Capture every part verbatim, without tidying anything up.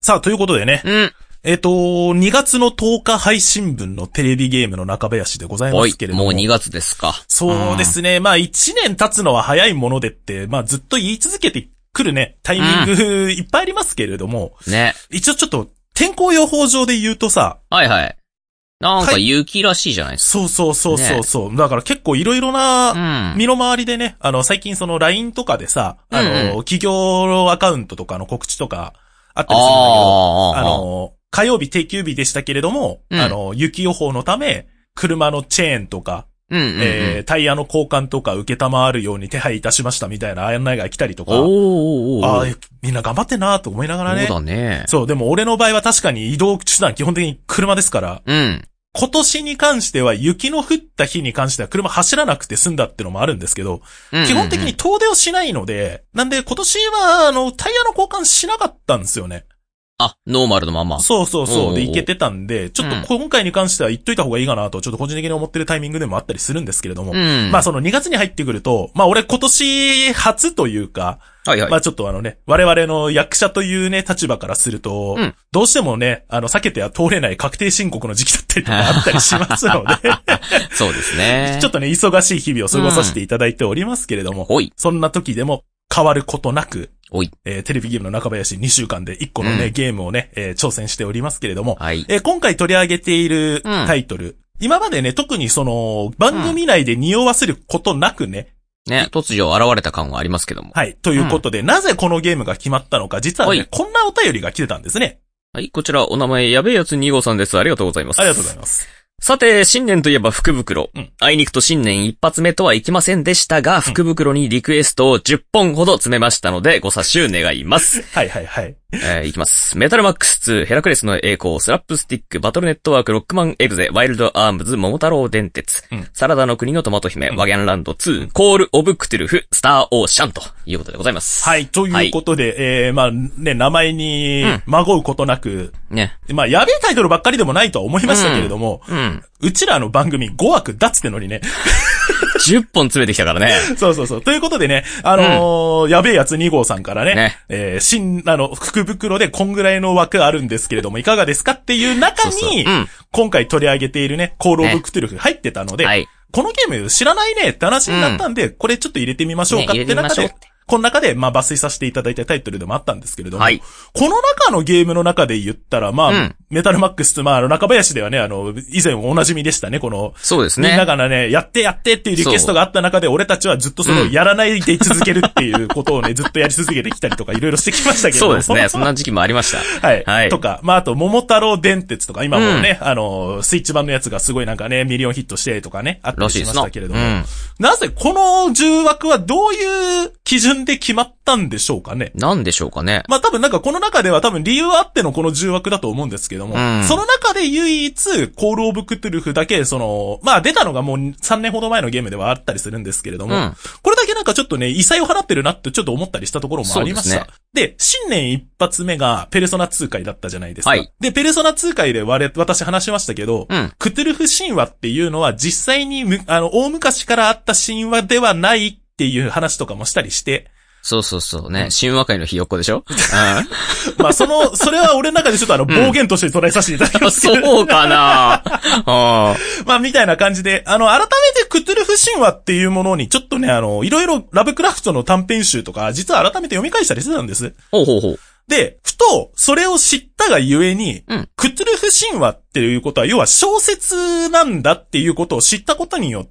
さあ、ということでね。 うん。 えっと、にがつのとおか配信分のテレビゲームの中林でございますけれども。 もうにがつですか。 そうですね。まあいちねん経つのは早いものでって、まあずっと言い続けてくるね、タイミング、うん、いっぱいありますけれども。 ね。 一応ちょっと、天候予報上で言うとさ。 はいはい。なんか雪らしいじゃないですか。 はい、そうそうそうそう。ね、だから結構いろいろな、身の回りでね、あの最近その ライン とかでさ、あの、うんうん、企業アカウントとかの告知とかあったりするんだけど、あ, あの、火曜日定休日でしたけれども、うん、あの、雪予報のため、車のチェーンとか、うんうんうん、えー、タイヤの交換とか受けたまわるように手配いたしましたみたいな案内が来たりとか、 おーああ、みんな頑張ってんなと思いながらね。 そうだね。 そう、でも俺の場合は確かに移動手段基本的に車ですから、 うん。 今年に関しては雪の降った日に関しては車走らなくて済んだってのもあるんですけど、うんうんうん、基本的に遠出をしないので、なんで今年はあの、タイヤの交換しなかったんですよね。 あ、ノーマルのまま。 そうそうそう。で、いけてたんで、ちょっと今回に関しては言っといた方がいいかなと、ちょっと個人的に思ってるタイミングでもあったりするんですけれども。うん、まあそのにがつに入ってくると、まあ俺今年初というか、はいはい。まあちょっとあのね、我々の役者というね、立場からすると、うん、どうしてもね、あの、避けては通れない確定申告の時期だったりとかあったりしますので。 そうですね。 ちょっとね、忙しい日々を過ごさせていただいておりますけれども、うん、そんな時でも変わることなく、 おい。 えー、テレビゲームの中林にしゅうかんでいっこのね、うん、ゲームをね、えー、挑戦しておりますけれども、 はい。 えー、今回取り上げているタイトル、うん、今までね、特にその、番組内で匂わせることなくね、 うん、ね、突如現れた感はありますけども。 はい。ということで、うん、なぜこのゲームが決まったのか、実はね、こんなお便りが来てたんですね。 はい、こちら、お名前、やべえやつに号さんです。ありがとうございます。 ありがとうございます。 さて、新年といえば福袋。うん、あいにくと新年一発目とはいきませんでしたが、福袋にリクエストをじゅっぽんほど詰めましたので、ご察し願います。 はいはいはい。 えー、いきます。メタルマックスツー、ヘラクレスの栄光、スラップスティック、バトルネットワーク、ロックマンエグゼ、ワイルドアームズ、桃太郎電鉄、うん、サラダの国のトマト姫、うん、ワギャンランドツー、コールオブクトゥルフ、スターオーシャンということでございます。 はい、ということで、はい、えー、まあね、名前に孫うことなく、うん、ね。まあ、やべえタイトルばっかりでもないとは思いましたけれども、うん。うん、うちらの番組ごわくだっつってのにね。 じゅっぽん詰めてきたからね。 そうそうそう。ということでね、あのーうん、やべえやつに号さんからね、ねえー、新、あの、福袋でこんぐらいの枠あるんですけれども、いかがですかっていう中に、そうそう、うん、今回取り上げているね、コールオブクトゥルフ入ってたので、ね、はい、このゲーム知らないねって話になったんで、うん、これちょっと入れてみましょうかって中で、ね、この中で、まあ、抜粋させていただいたタイトルでもあったんですけれども、はい、この中のゲームの中で言ったら、まあ、うん、メタルマックス、まあ、あの、中林ではね、あの、以前お馴染みでしたね、この、 そうですね。 みんながね、やってやってっていうリクエストがあった中で、俺たちはずっとその、やらないで続けるっていうことをね、ずっとやり続けてきたりとか、いろいろしてきましたけど。 そうですね、そんな時期もありました。 はい。はい。とか、まあ、あと、桃太郎電鉄とか、今もね、うん、あの、スイッチ版のやつがすごいなんかね、ミリオンヒットしてとかね、あったりしましたけれども、うん、なぜこのじゅうわくはどういう基準で決まったんでしょうかね。 なんでしょうかね。 まあ多分なんかこの中では多分理由あってのこのじゅうわくだと思うんですけども、うん、その中で唯一コールオブクトゥルフだけその、まあ出たのがもうさんねんほど前のゲームではあったりするんですけれども、うん、これだけなんかちょっとね、異彩を放ってるなってちょっと思ったりしたところもありました。で、ね、で、新年一発目がペルソナツー回だったじゃないですか。はい、で、ペルソナツー回で我、私話しましたけど、うん、クトゥルフ神話っていうのは実際にむ、あの、大昔からあった神話ではないっていう話とかもしたりして、 そうそうそうね。神話界のひよっこでしょまあその、それは俺の中でちょっとあの暴言として捉えさせていただきますけど、 うん、そうかなあまあみたいな感じで、あの、改めてクトゥルフ神話っていうものにちょっとね、あの、いろいろラブクラフトの短編集とか、実は改めて読み返したりしてたんです。 ほうほうほう。 で、ふと、それを知ったがゆえに、うん、クトゥルフ神話っていうことは、要は小説なんだっていうことを知ったことによって、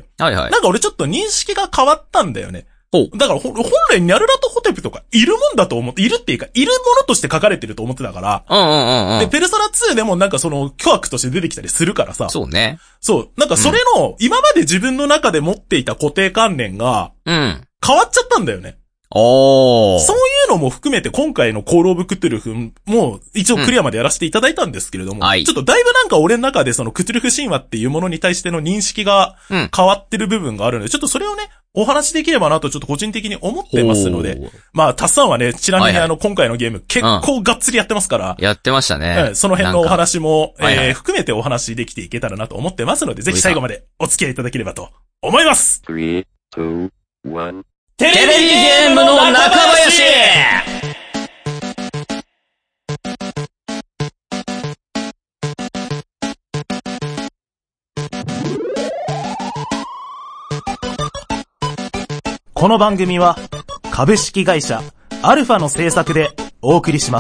はいはい。なんか俺ちょっと認識が変わったんだよね。だから、本来ニャルラとホテプとかいるもんだと思って、いるっていうか、いるものとして書かれてると思ってたから。 うんうんうんうん。 で、ペルソナツーでもなんかその、巨悪として出てきたりするからさ。 そうね。 そう。なんかそれの、うん、今まで自分の中で持っていた固定観念が、うん。変わっちゃったんだよね。 おー。 そういうのも含めて今回のコールオブクトゥルフも一応クリアまでやらせていただいたんですけれども、うんはい、ちょっとだいぶなんか俺の中でそのクトゥルフ神話っていうものに対しての認識が変わってる部分があるので、ちょっとそれをね、お話できればなとちょっと個人的に思ってますので、まあ、タッサンはね、ちなみにあの、はいはい、今回のゲーム結構がっつりやってますから、 うん、やってましたね、 うん。その辺のお話も、えーはいはい、含めてお話できていけたらなと思ってますので、ぜひ最後までお付き合いいただければと思います。 さん、に、いちテレビゲームの中林この番組は株式会社アルファの制作でお送りします。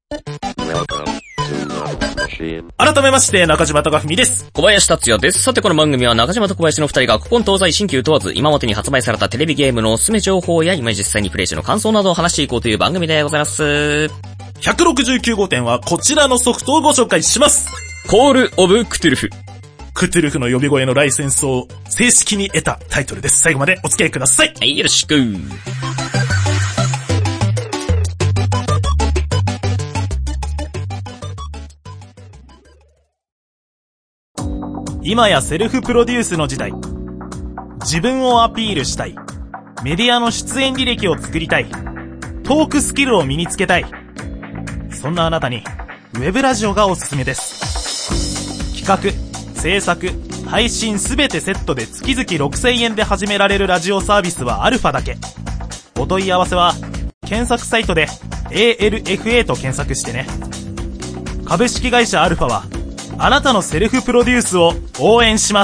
改めまして中島貴文です。 小林達也です。さてこの番組は中島と小林の二人が古今東西新旧問わず今までに発売されたテレビゲームのおすすめ情報や今実際にプレイ中の感想などを話していこうという番組でございます。 ひゃくろくじゅうきゅうごてんはこちらのソフトをご紹介します。 コールオブクトゥルフ。 クトゥルフの呼び声のライセンスを正式に得たタイトルです。最後までお付き合いください。 はい、よろしく。 今やセルフプロデュースの時代。自分をアピールしたい。メディアの出演履歴を作りたい。トークスキルを身につけたい。そんなあなたにウェブラジオがおすすめです。企画、制作、配信すべてセットで月々ろくせんえんで始められるラジオサービスはアルファだけ。お問い合わせは検索サイトで エーエルエフエー と検索してね。株式会社アルファはあなたのセルフプロデュースを応援します。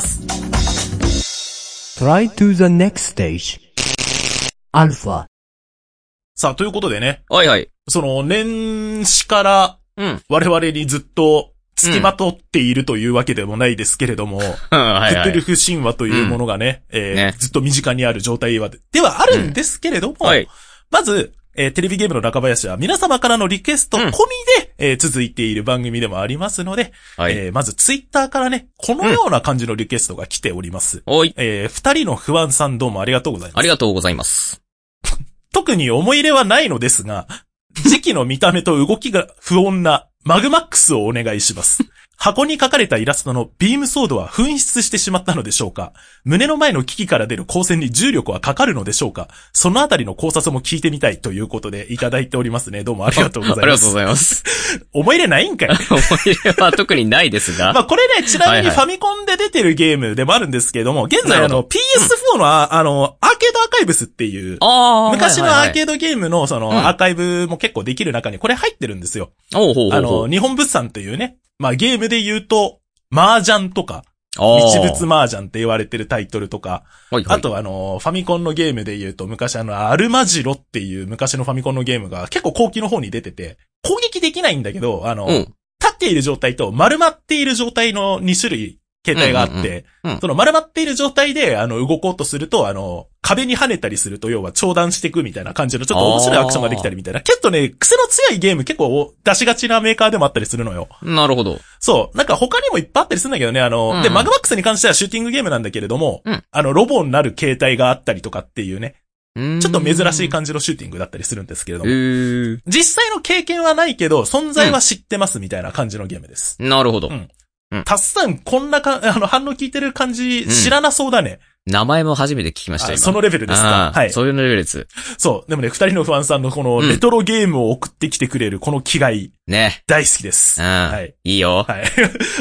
Try to the next stage アルファ。 さあ、ということでね。 はいはい。 その、年始から、我々にずっと付きまとっているというわけでもないですけれども、うん、クトゥルフ神話というものがね、うん、えーね、ずっと身近にある状態は、ではあるんですけれども、うんはい、まず、えー、テレビゲームの中林は皆様からのリクエスト込みで、うんえー、続いている番組でもありますので、はいえー、まずツイッターからね、このような感じのリクエストが来ております。 うん、 えー、二人の不安さんどうもありがとうございます。 ありがとうございます。 特に思い入れはないのですが、時期の見た目と動きが不穏なマグマックスをお願いします。箱に描かれたイラストのビームソードは紛失してしまったのでしょうか。胸の前の機器から出る光線に重力はかかるのでしょうか。そのあたりの考察も聞いてみたいということでいただいておりますね。どうもありがとうございます。 ありがとうございます。 思い入れないんかい。 思い入れは特にないですが。 まあこれね、ちなみにファミコンで出てるゲームでもあるんですけれども、現在あの ピーエスフォー の、うん、あの、アーケードアーカイブスっていう、昔のアーケードゲームのそのアーカイブも結構できる中にこれ入ってるんですよ。 うん、おうほうほうほう。 あの、日本物産というね、まあゲームで言うと、麻雀とか、日物麻雀って言われてるタイトルとか、はいはい、あとあの、ファミコンのゲームで言うと昔あの、アルマジロっていう昔のファミコンのゲームが結構後期の方に出てて、攻撃できないんだけど、あの、うん、立っている状態と丸まっている状態のに種類、形態があって、うんうんうん、その丸まっている状態で、あの、動こうとすると、あの、壁に跳ねたりすると、要は長弾していくみたいな感じの、ちょっと面白いアクションができたりみたいな。結構ね、癖の強いゲーム結構出しがちなメーカーでもあったりするのよ。 なるほど。 そう。なんか他にもいっぱいあったりするんだけどね、あの、うんうん、で、マグマックスに関してはシューティングゲームなんだけれども、うん、あの、ロボになる形態があったりとかっていうね。ちょっと珍しい感じのシューティングだったりするんですけれども。実際の経験はないけど、存在は知ってますみたいな感じのゲームです。 うん、なるほど。 うんタッサン、こんなか、あの、反応聞いてる感じ、知らなそうだね。 うん、名前も初めて聞きましたよ。 そのレベルですか。はい。 そういうレベルです。 そう。でもね、二人の不安さんのこの、レトロゲームを送ってきてくれる、この気概。 ね。 大好きです。 うん。はい。いいよ。 はい。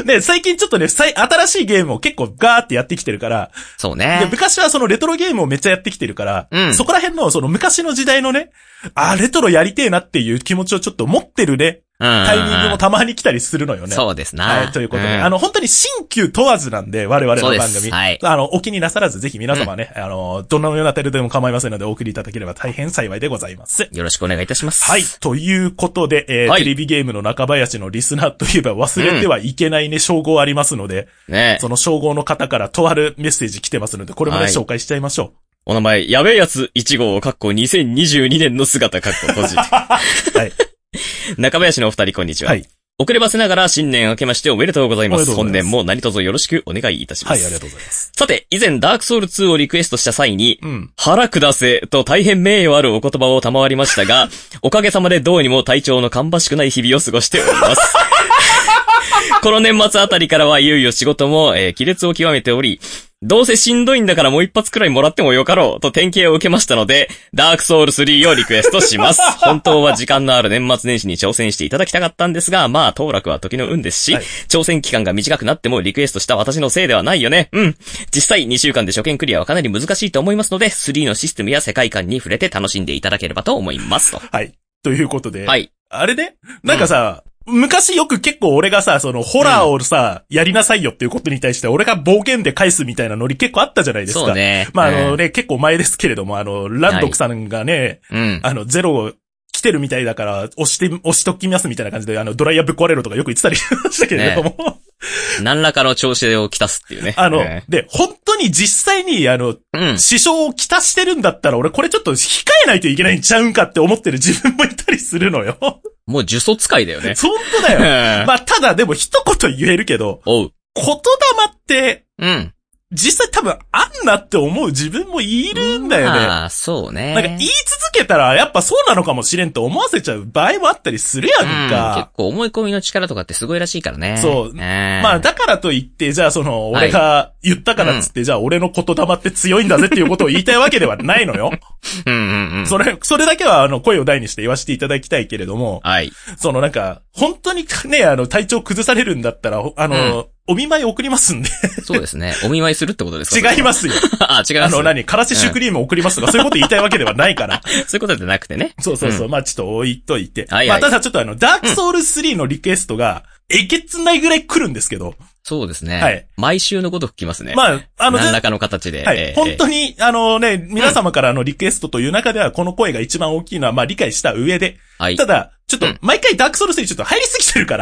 ね、最近ちょっとね、新しいゲームを結構ガーってやってきてるから。 そうね。 で、昔はそのレトロゲームをめっちゃやってきてるから、うん、そこら辺のその昔の時代のね、あ、レトロやりてえなっていう気持ちをちょっと持ってるね。タイミングもたまに来たりするのよね。 そうですな。 はい、ということで、うん、あの、本当に新旧問わずなんで、我々の番組。はい。あの、お気になさらず、ぜひ皆様ね、うん、あの、どんなようなテレでも構いませんので、お送りいただければ大変幸いでございます。 よろしくお願いいたします。 はい。ということで、えーはい、テレビゲームの中林のリスナーといえば忘れてはいけないね、うん、称号ありますので、ね。その称号の方からとあるメッセージ来てますので、これもね、はい、紹介しちゃいましょう。 お名前、やべえやついち号、かっこにせんにじゅうにねんの姿、かっこ閉じ。はい。中林のお二人、こんにちは。はい。遅ればせながら新年明けましておめでとうございます。本年も何卒よろしくお願いいたします。 はい、ありがとうございます。 さて、以前ダークソウルツーをリクエストした際に、うん、腹下せと大変名誉あるお言葉を賜りましたが、おかげさまでどうにも体調の芳しくない日々を過ごしております。この年末あたりからはいよいよ仕事も、えー、亀裂を極めており、どうせしんどいんだからもう一発くらいもらってもよかろうと典型を受けましたので、ダークソウルスリーをリクエストします。本当は時間のある年末年始に挑戦していただきたかったんですが、まあ、当落は時の運ですし、はい、挑戦期間が短くなってもリクエストした私のせいではないよね。うん。実際にしゅうかんで初見クリアはかなり難しいと思いますので、スリーのシステムや世界観に触れて楽しんでいただければと思いますと。 はい。ということで。 はい。 あれね、なんかさ、 昔よく結構俺がさ、そのホラーをさ、うん、やりなさいよっていうことに対して俺が暴言で返すみたいなノリ結構あったじゃないですか。 そうね。 まあ、あのね、うん、結構前ですけれども、あの、ランドクさんがね、はい、あの、ゼロ来てるみたいだから、押して、押しときますみたいな感じで、あの、ドライヤーぶっ壊れるとかよく言ってたりしましたけれども。ね、 何らかの調子をきたすっていうね。 あの、えー、で、本当に実際に、あの、うん、支障をきたしてるんだったら、俺これちょっと控えないといけないんちゃうんかって思ってる自分もいたりするのよ。 もう呪詛使いだよね。 本当だよ。まあ、ただでも一言言えるけど、 おう。 言霊って、うん。実際多分あんなって思う自分もいるんだよね。 ああ、そうね。 なんか言い続けたらやっぱそうなのかもしれんと思わせちゃう場合もあったりするやんか。 うん、結構思い込みの力とかってすごいらしいからね。 そう。まあだからといって、じゃあその、俺が言ったからっつって、はい、じゃあ俺の言霊って強いんだぜっていうことを言いたいわけではないのよ。 うんうんうん。 それ、それだけはあの声を大にして言わせていただきたいけれども。 はい。 そのなんか、本当にね、あの体調崩されるんだったら、あの、うんお見舞い送りますんで。 そうですね。お見舞いするってことですか？ 違いますよ。 あ、違います。 あの、何からしシュークリーム送りますとか、うん、そういうこと言いたいわけではないから。 そういうことじゃなくてね。 そうそうそう。うん、まあちょっと置いといて。 はいはい、 まあただちょっとあの、ダークソウルスリーのリクエストが、えげつないぐらい来るんですけど。 そうですね。 はい。 毎週のこと吹きますね。 まあ、あの、 何らかの形で。 はい。えー、本当に、あのね、皆様からのリクエストという中では、この声が一番大きいのは、まあ理解した上で。はい。ただ、ちょっと、毎回ダークソウルスリーちょっと入りすぎてるから。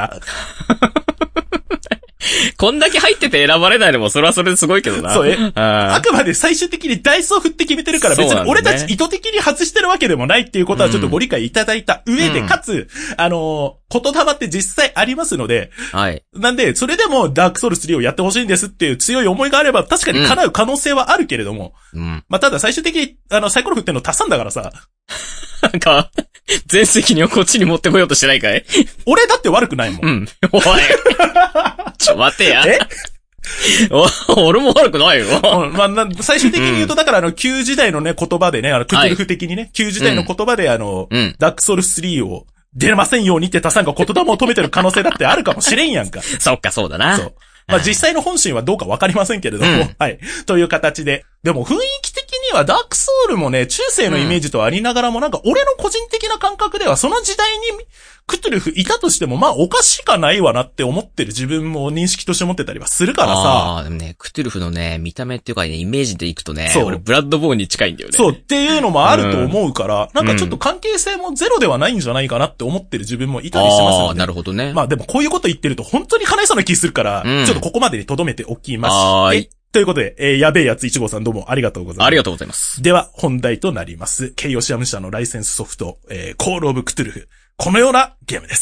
こんだけ入ってて選ばれないのもそれはそれですごいけどな。 そう、え、あ, あくまで最終的にダイスを振って決めてるから別に俺たち意図的に外してるわけでもないっていうことはちょっとご理解いただいた上で、うん、かつ、あのー、言霊って実際ありますので、 はい。 なんで、それでもダークソウルスリーをやってほしいんですっていう強い思いがあれば確かに叶う可能性はあるけれども、うん。まあ、ただ最終的に、あの、サイコロ振ってんの足さんだからさ。 なんか、全責任をこっちに持ってこようとしてないかい？ 俺だって悪くないもん。 うん。おい。ちょ、待てや。 えお俺も悪くないよ。 うん、まあ、最終的に言うと、だからあの、旧時代のね、言葉でね、あの、クトゥルフ的にね、はい、旧時代の言葉であの、うん、ダークソウルスリーを出ませんようにって足さんが言霊を止めてる可能性だってあるかもしれんやんか。 そっか、そうだな。そう。 まあ、実際の本心はどうかわかりませんけれども、うん、はい。という形で。でも雰囲気的にはダークソウルもね、中世のイメージとありながらもなんか俺の個人的な感覚ではその時代にクトゥルフいたとしてもまあおかしかないわなって思ってる自分も認識として持ってたりはするからさ。 ああ、でもね、クトゥルフのね、見た目っていうかね、イメージでいくとね、そう俺ブラッドボーンに近いんだよね。 そうっていうのもあると思うから、うん、なんかちょっと関係性もゼロではないんじゃないかなって思ってる自分もいたりしますので。ああ、 なるほどね。 まあでもこういうこと言ってると本当に叶いそうな気するから、うん、ちょっとここまでに留めておきます。 はい。 ということで、えー、やべえやついち号さんどうもありがとうございます。 ありがとうございます。 では、本題となります。ケイヨシアム社のライセンスソフト、えー、コールオブクトゥルフ。このようなゲームです。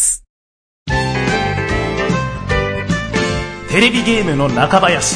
テレビゲームの中林。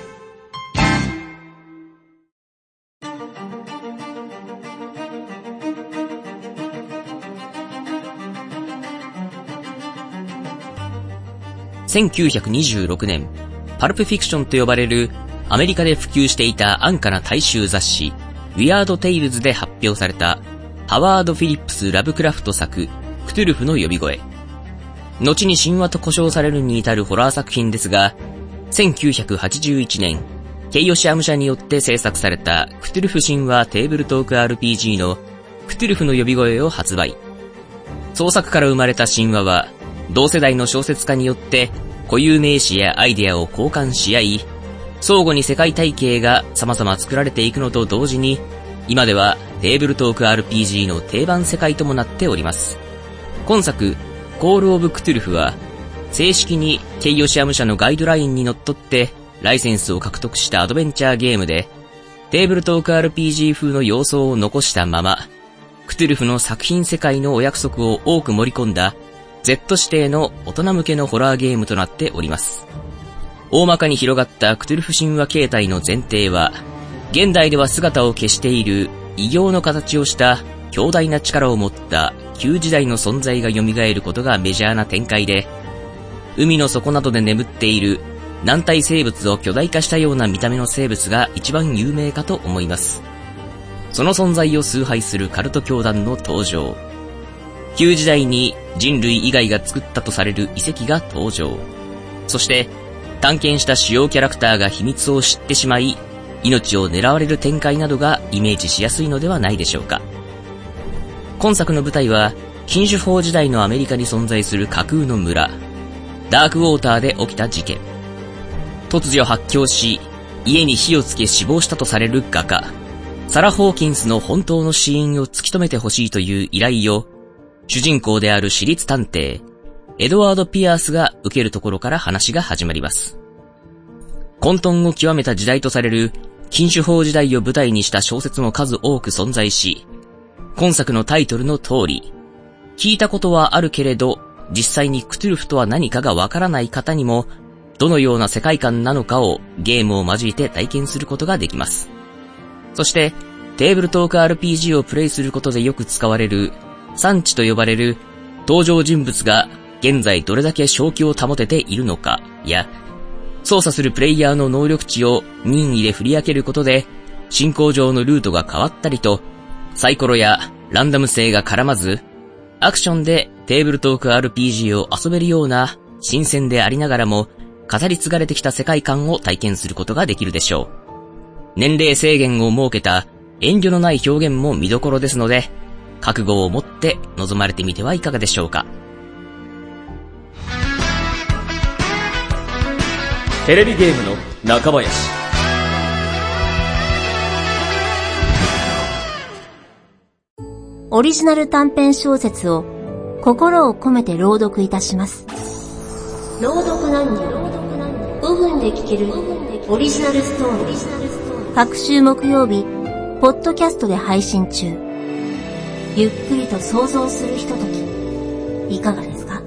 せんきゅうひゃくにじゅうろくねん、パルプフィクションと呼ばれるアメリカで普及していた安価な大衆雑誌、ウィアードテイルズで発表されたハワード・フィリップス・ラブクラフト作、クトゥルフの呼び声。後に神話と呼称されるに至るホラー作品ですが、せんきゅうひゃくはちじゅういちねん、ケイヨシアム社によって制作されたクトゥルフ神話テーブルトーク アールピージー のクトゥルフの呼び声を発売。創作から生まれた神話は、同世代の小説家によって固有名詞やアイデアを交換し合い、相互に世界体系が様々作られていくのと同時に、今ではテーブルトーク アールピージー の定番世界ともなっております。今作、コールオブクトゥルフは、正式にケイヨシアム社のガイドラインにのっとってライセンスを獲得したアドベンチャーゲームで、テーブルトーク アールピージー 風の要素を残したまま、クトゥルフの作品世界のお約束を多く盛り込んだ Z 指定の大人向けのホラーゲームとなっております。大まかに広がったクトゥルフ神話形態の前提は、現代では姿を消している異形の形をした強大な力を持った旧時代の存在が蘇ることがメジャーな展開で、海の底などで眠っている軟体生物を巨大化したような見た目の生物が一番有名かと思います。その存在を崇拝するカルト教団の登場。旧時代に人類以外が作ったとされる遺跡が登場。そして探検した主要キャラクターが秘密を知ってしまい、命を狙われる展開などがイメージしやすいのではないでしょうか。今作の舞台は禁酒法時代のアメリカに存在する架空の村、ダークウォーターで起きた事件。突如発狂し、家に火をつけ死亡したとされる画家、サラ・ホーキンスの本当の死因を突き止めてほしいという依頼を、主人公である私立探偵、エドワード・ピアースが受けるところから話が始まります。混沌を極めた時代とされる禁酒法時代を舞台にした小説も数多く存在し、今作のタイトルの通り、聞いたことはあるけれど、実際にクトゥルフとは何かがわからない方にも、どのような世界観なのかをゲームを交えて体験することができます。そして、テーブルトーク アールピージー をプレイすることでよく使われる、産地と呼ばれる登場人物が現在どれだけ正気を保てているのかや、操作するプレイヤーの能力値を任意で振り分けることで、進行上のルートが変わったりと、サイコロやランダム性が絡まず、アクションでテーブルトーク アールピージー を遊べるような新鮮でありながらも、語り継がれてきた世界観を体験することができるでしょう。年齢制限を設けた遠慮のない表現も見どころですので、覚悟を持って臨まれてみてはいかがでしょうか。 テレビゲームの中林。 オリジナル短編小説を心を込めて朗読いたします。朗読何人ごふんで聞けるオリジナルストーリー。各週木曜日、ポッドキャストで配信中。ゆっくりと想像するひととき、いかがですか？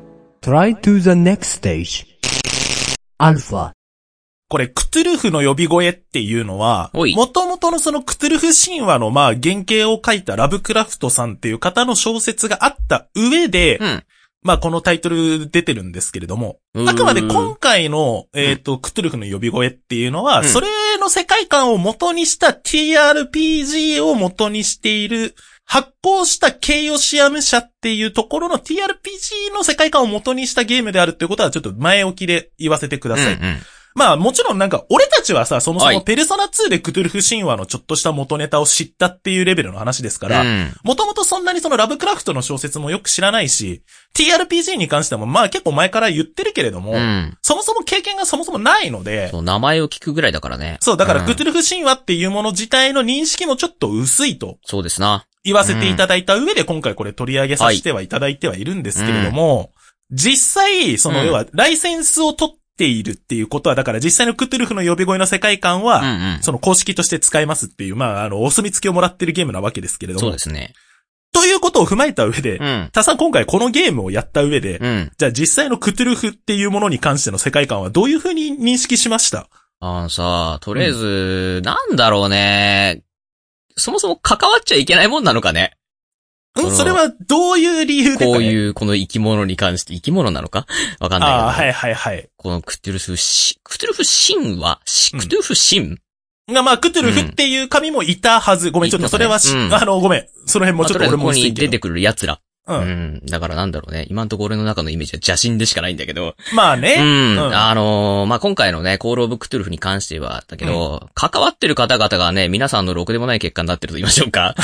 Try to the next stage. アルファ。 これ、クトゥルフの呼び声っていうのは、もともとのそのクトゥルフ神話のまあ原型を書いたラブクラフトさんっていう方の小説があった上で、うん、まあこのタイトル出てるんですけれども、あくまで今回の、えっと、クトゥルフの呼び声っていうのは、うん、それの世界観を元にした ティーアールピージー を元にしている、発行したケイオシアム社っていうところの ティーアールピージー の世界観を元にしたゲームであるっていうことはちょっと前置きで言わせてください。うんうん、まあもちろんなんか俺たちはさ、そもそもペルソナツーでクトゥルフ神話のちょっとした元ネタを知ったっていうレベルの話ですから、もともとそんなにそのラブクラフトの小説もよく知らないし、ティーアールピージー に関してもまあ結構前から言ってるけれども、うん、そもそも経験がそもそもないので、 そう、名前を聞くぐらいだからね。 そう、だからクトゥルフ神話っていうもの自体の認識もちょっと薄いと。 そうですな。 言わせていただいた上で今回これ取り上げさせてはいただいてはいるんですけれども、はいうん、実際、その要はライセンスを取っているっていうことは、だから実際のクトゥルフの呼び声の世界観は、うんうん、その公式として使えますっていう、まあ、あの、お墨付きをもらってるゲームなわけですけれども。 そうですね。 ということを踏まえた上で、うん、たさん今回このゲームをやった上で、うん、じゃあ実際のクトゥルフっていうものに関しての世界観はどういう風に認識しました？ あのさ、とりあえず、うん、なんだろうね。そもそも関わっちゃいけないもんなのかね。 うん、それはどういう理由でかね？ こういうこの生き物に関して生き物なのかわかんないけど。 ああ、はいはいはい。 このクトゥルフシ、クトゥルフ神話、うん、クトゥルフ神が、まあ、クトゥルフっていう神もいたはず。ごめん、ちょっとそれはし、うん、あの、ごめん。その辺もちょっと俺もここに出てくる奴ら。 うん。うん。だからなんだろうね。今んところ俺の中のイメージは邪神でしかないんだけど。 まあね。 うん。うん、あのー、まあ、今回のね、コールオブクトゥルフに関しては、だけど、うん、関わってる方々がね、皆さんのろくでもない結果になってると言いましょうか。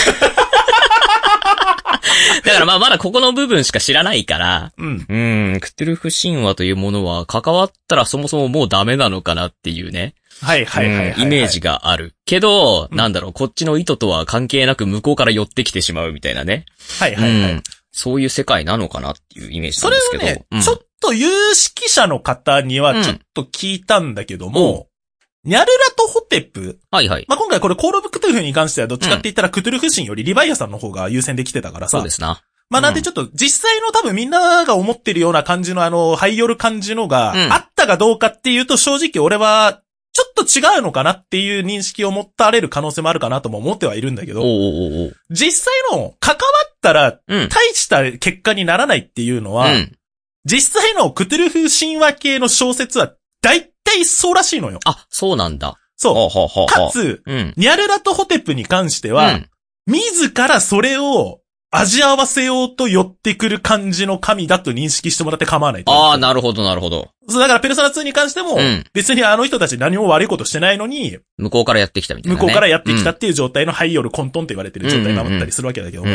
だからまあまだここの部分しか知らないから、うん。うん、クトゥルフ神話というものは関わったらそもそももうダメなのかなっていうね。 はいはいはいはい、はい、 イメージがある。けど、うん、なんだろう、こっちの意図とは関係なく向こうから寄ってきてしまうみたいなね。 はいはいはい。うん、 そういう世界なのかなっていうイメージなんですけど。 それをね、うん、ちょっと有識者の方にはちょっと聞いたんだけども、うん、ニャルラとホテプ。 はいはい。 まあ、今回これコールオブクトゥルフに関してはどっちかって言ったらクトゥルフ神よりリヴァイアさんの方が優先できてたからさ。 そうですな。 まあ、なんでちょっと実際の多分みんなが思ってるような感じのあの、ハイヨル感じのがあったかどうかっていうと正直俺はちょっと違うのかなっていう認識を持たれる可能性もあるかなとも思ってはいるんだけど、 おうおうおう実際の関わったら大した結果にならないっていうのは、うん、実際のクトゥルフ神話系の小説は大体そうらしいのよ。 あ、そうなんだ。 そう。 ほうほうほうかつ、うん、ニャルラとホテプに関しては、うん、自らそれを味合わせようと寄ってくる感じの神だと認識してもらって構わないと。 ああ、なるほどなるほど。 そう、だからペルソナツーに関しても、うん、別にあの人たち何も悪いことしてないのに、 向こうからやってきたみたいな、ね。 向こうからやってきたっていう状態のハイヨル混沌って言われてる状態があったりするわけだけども。うんうんうん、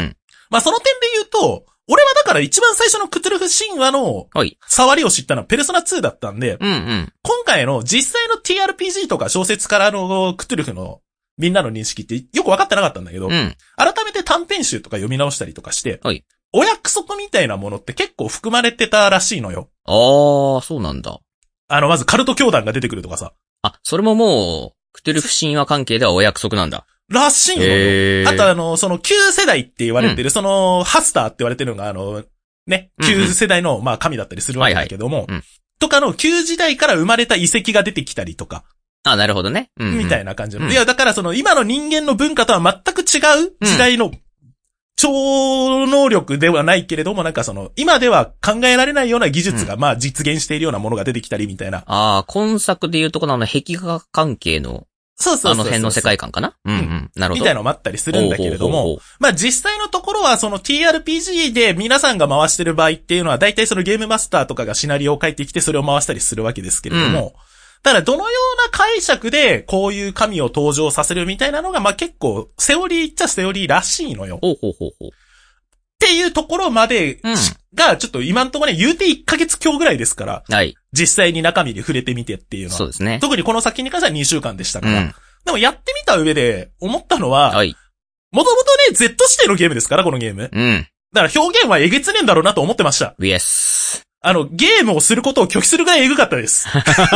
まあその点で言うと、俺はだから一番最初のクトゥルフ神話の触りを知ったのはペルソナツーだったんで、 うんうん、 今回の実際の ティーアールピージー とか小説からのクトゥルフのみんなの認識ってよく分かってなかったんだけど、うん、改めて短編集とか読み直したりとかして、はい、お約束みたいなものって結構含まれてたらしいのよ。 ああ、そうなんだ。 あの、まずカルト教団が出てくるとかさ。 あ、それももう、クトゥルフ神話関係ではお約束なんだ。 らしいのよ。あとあの、その旧世代って言われてる、うん、そのハスターって言われてるのがあの、ね、旧世代の、まあ神だったりするわけだけども、はいはいうん、とかの旧時代から生まれた遺跡が出てきたりとか。 あ、なるほどね。うんうん、 みたいな感じの、うん。いや、だからその今の人間の文化とは全く違う時代の、超能力ではないけれども、なんかその、今では考えられないような技術がまあ実現しているようなものが出てきたりみたいな。 ああ、今作でいうとこのあの壁画関係の、 そうそうそうそう。 あの辺の世界観かなうんうん。なるほど。 みたいなのもあったりするんだけれども、ほうほうほうほうまあ実際のところはその ティーアールピージー で皆さんが回してる場合っていうのは大体そのゲームマスターとかがシナリオを書いてきてそれを回したりするわけですけれども、うん、ただどのような解釈でこういう神を登場させるみたいなのがまあ結構セオリーっちゃセオリーらしいのよ。 ほうほうほうほう。 っていうところまで、うん、が、ちょっと今んところね、言うていっかげつ強ぐらいですから、はい。実際に中身で触れてみてっていうのは。 そうですね。 特にこの先に関してはにしゅうかんでしたから。うん、でもやってみた上で思ったのは、はい。もともとね、Z 指定のゲームですから、このゲーム。うん。だから表現はえげつねえんだろうなと思ってました。 イエス。 あの、ゲームをすることを拒否するぐらいえぐかったです。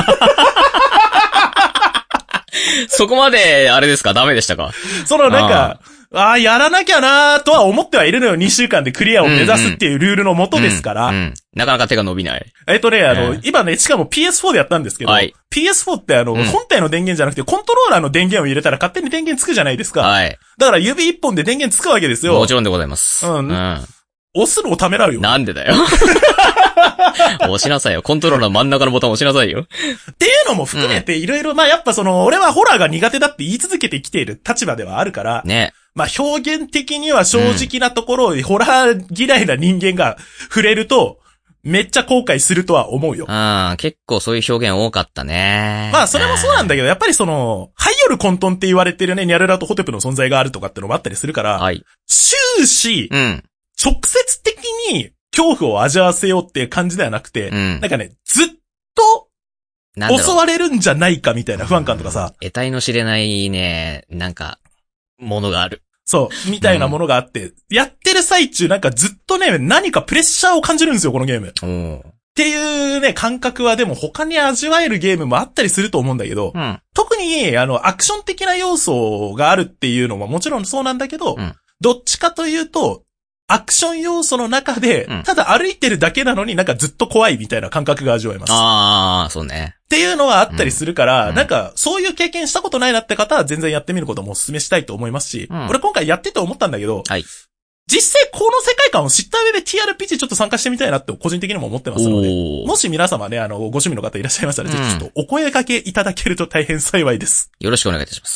そこまで、あれですかダメでしたかそのなんか、ああ、やらなきゃなーとは思ってはいるのよ。にしゅうかんでクリアを目指すっていうルールのもとですから。うんうんうん、 なかなか手が伸びない。 えっとね、あの、うん、今ね、しかも ピーエスフォー でやったんですけど、はい、ピーエスフォー ってあの、うん、本体の電源じゃなくてコントローラーの電源を入れたら勝手に電源つくじゃないですか。はい。だから指一本で電源つくわけですよ。 もちろんでございます。うん。うん、 押すのをためらうよ。 なんでだよ。押しなさいよ。コントローラー真ん中のボタン押しなさいよ。 っていうのも含めていろいろ、まあやっぱその、俺はホラーが苦手だって言い続けてきている立場ではあるから。ね。まあ表現的には正直なところ、うん、ホラー嫌いな人間が触れると、めっちゃ後悔するとは思うよ。 ああ、結構そういう表現多かったね。 まあそれもそうなんだけど、やっぱりその、ハイヨル混沌って言われてるね、ニャルラとホテプの存在があるとかってのもあったりするから、はい、終始、うん、直接的に恐怖を味わわせようっていう感じではなくて、うん、なんかね、ずっと、襲われるんじゃないかみたいな不安感とかさ。 得体の知れないね、なんか、ものがある。 そう、みたいなものがあって、うん、やってる最中なんかずっとね、何かプレッシャーを感じるんですよ、このゲーム。っていうね、感覚はでも他に味わえるゲームもあったりすると思うんだけど、うん、特にあの、アクション的な要素があるっていうのはもちろんそうなんだけど、うん、どっちかというと、アクション要素の中で、うん、ただ歩いてるだけなのになんかずっと怖いみたいな感覚が味わえます。 ああ、そうね。 っていうのはあったりするから、うん、なんかそういう経験したことないなって方は全然やってみることもお勧めしたいと思いますし、うん、俺今回やってて思ったんだけど、はい、実際この世界観を知った上で ティーアールピージー ちょっと参加してみたいなって個人的にも思ってますので、もし皆様ね、あの、ご趣味の方いらっしゃいましたら、うん、ぜひちょっとお声掛けいただけると大変幸いです。 よろしくお願いいたします。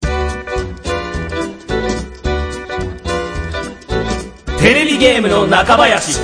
テレビゲームの中林。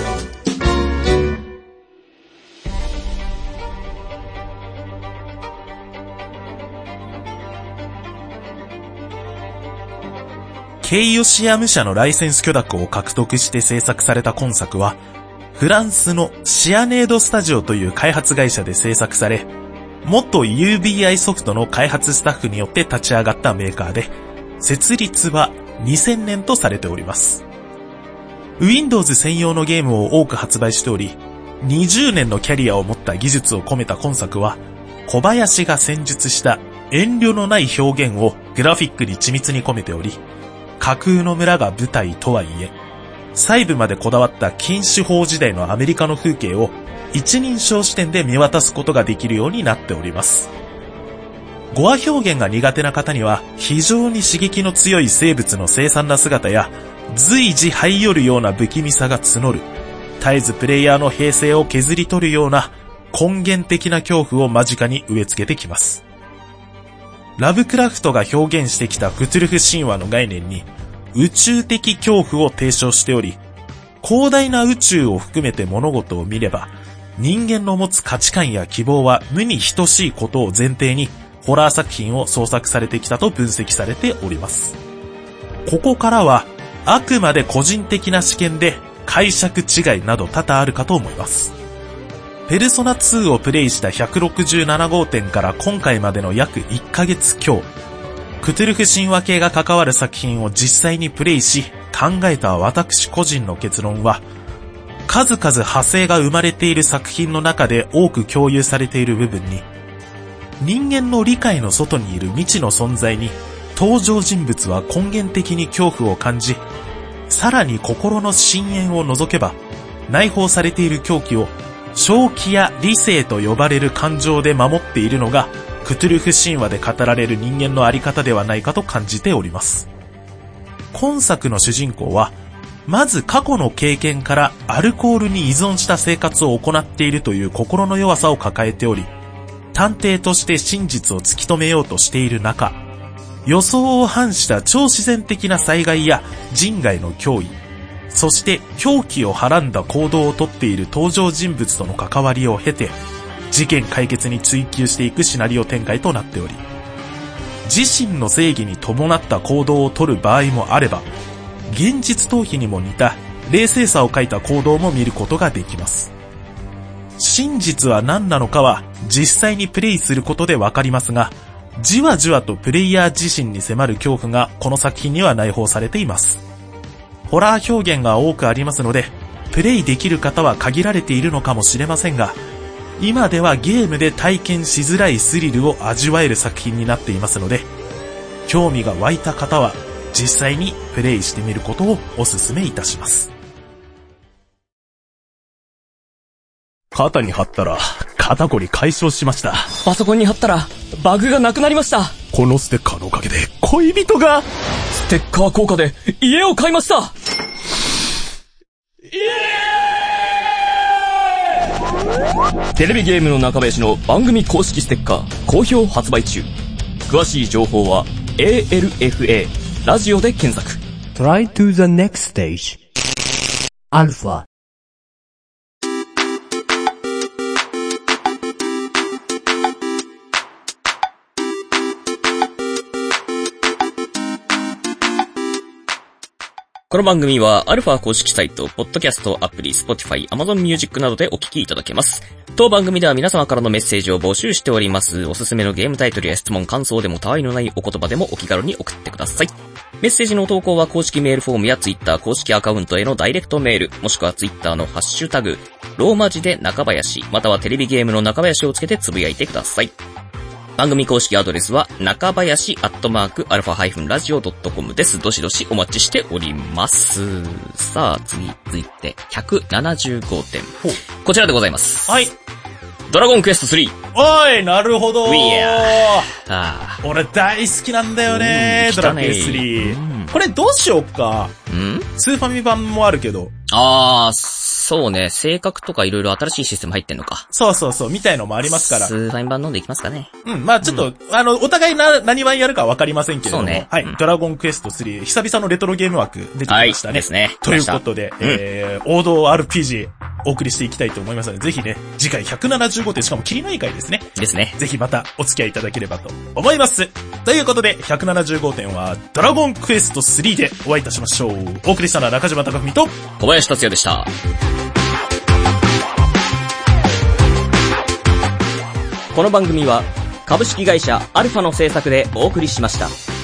ケイヨシアム社のライセンス許諾を獲得して制作された今作は、フランスのシアネードスタジオという開発会社で制作され、元 ユービーアイ ソフトの開発スタッフによって立ち上がったメーカーで、設立はにせんねんとされております。Windows 専用のゲームを多く発売しており、にじゅうねんのキャリアを持った技術を込めた今作は、小林が戦術した遠慮のない表現をグラフィックに緻密に込めており、架空の村が舞台とはいえ、細部までこだわった禁酒法時代のアメリカの風景を一人称視点で見渡すことができるようになっております。語話表現が苦手な方には非常に刺激の強い生物の凄惨な姿や随時這い寄るような不気味さが募る、絶えずプレイヤーの平静を削り取るような根源的な恐怖を間近に植え付けてきます。ラブクラフトが表現してきたクトゥルフ神話の概念に宇宙的恐怖を提唱しており、広大な宇宙を含めて物事を見れば、人間の持つ価値観や希望は無に等しいことを前提にホラー作品を創作されてきたと分析されております。ここからはあくまで個人的な視見で解釈違いなど多々あるかと思います。ペルソナツーをプレイしたひゃくろくじゅうなな号店から今回までの約いっかげつ強、クトゥルフ神話系が関わる作品を実際にプレイし考えた私個人の結論は、数々派生が生まれている作品の中で多く共有されている部分に、人間の理解の外にいる未知の存在に登場人物は根源的に恐怖を感じ、さらに心の深淵を除けば内包されている狂気を正気や理性と呼ばれる感情で守っているのがクトゥルフ神話で語られる人間のあり方ではないかと感じております。今作の主人公はまず過去の経験からアルコールに依存した生活を行っているという心の弱さを抱えており、探偵として真実を突き止めようとしている中、予想を反した超自然的な災害や人外の脅威、そして狂気をはらんだ行動をとっている登場人物との関わりを経て、事件解決に追求していくシナリオ展開となっており、自身の正義に伴った行動をとる場合もあれば、現実逃避にも似た冷静さを欠いた行動も見ることができます。真実は何なのかは実際にプレイすることでわかりますが、じわじわとプレイヤー自身に迫る恐怖がこの作品には内包されています。ホラー表現が多くありますので、プレイできる方は限られているのかもしれませんが、今ではゲームで体験しづらいスリルを味わえる作品になっていますので、興味が湧いた方は実際にプレイしてみることをお勧めいたします。肩に貼ったら肩こり解消しました。 パソコンに貼ったらバグがなくなりました。 このステッカーのおかげで恋人が。 ステッカー効果で家を買いました。イエーイ！テレビゲームの中林の番組公式ステッカー好評発売中。詳しい情報は エーエルエフエー ラジオで検索。 Try to the next stage. Alpha。 この番組はアルファ公式サイト、ポッドキャスト、アプリ、Spotify、Amazon Music などでお聞きいただけます。当番組では皆様からのメッセージを募集しております。おすすめのゲームタイトルや質問、感想でもたわいのないお言葉でもお気軽に送ってください。メッセージの投稿は公式メールフォームや Twitter 公式アカウントへのダイレクトメール、もしくは Twitter のハッシュタグ、ローマ字で中林、またはテレビゲームの中林をつけてつぶやいてください。番組公式アドレスは中林アットマークアルファハイフンラジオドットコムです。どしどしお待ちしております。さあ次続いてひゃくななじゅうごてん、こちらでございます。 はい。 ドラゴンクエストスリー。 おい、なるほどー。 いやー、 俺大好きなんだよねー、ドラゴンクエストスリー。これどうしようか。 ん？ スーファミ版もあるけど。 あー、そうね。性格とかいろいろ新しいシステム入ってんのか。 そうそうそう、みたいのもありますから。 スーファミ版飲んでいきますかね。 うん、まあちょっと、うん、あの、お互いな、何版やるかわかりませんけれども。そうね。はい、うん。ドラゴンクエストスリー、久々のレトロゲーム枠出てきましたね。はい、ですね。ということで、うん、えー、王道 アールピージー、お送りしていきたいと思いますので、ぜひね、次回ひゃくななじゅうごてん、しかも切りのいい回ですね。 ですね。 ぜひまたお付き合いいただければと思います。ということで、ひゃくななじゅうごてんはドラゴンクエストスリーでお会いいたしましょう。お送りしたのは中島貴文と小林達也でした。この番組は株式会社アルファの制作でお送りしました。